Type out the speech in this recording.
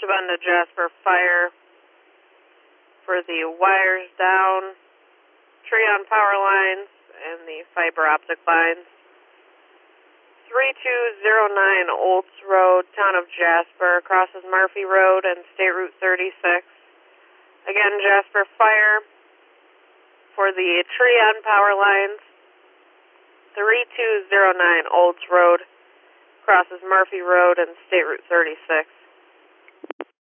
Shabunda Jasper Fire for the wires down, tree on power lines, and the fiber optic lines. 3209 Olds Road, Town of Jasper, crosses Murphy Road and State Route 36. Again, Jasper Fire for the tree on power lines. 3209 Olds Road, crosses Murphy Road and State Route 36.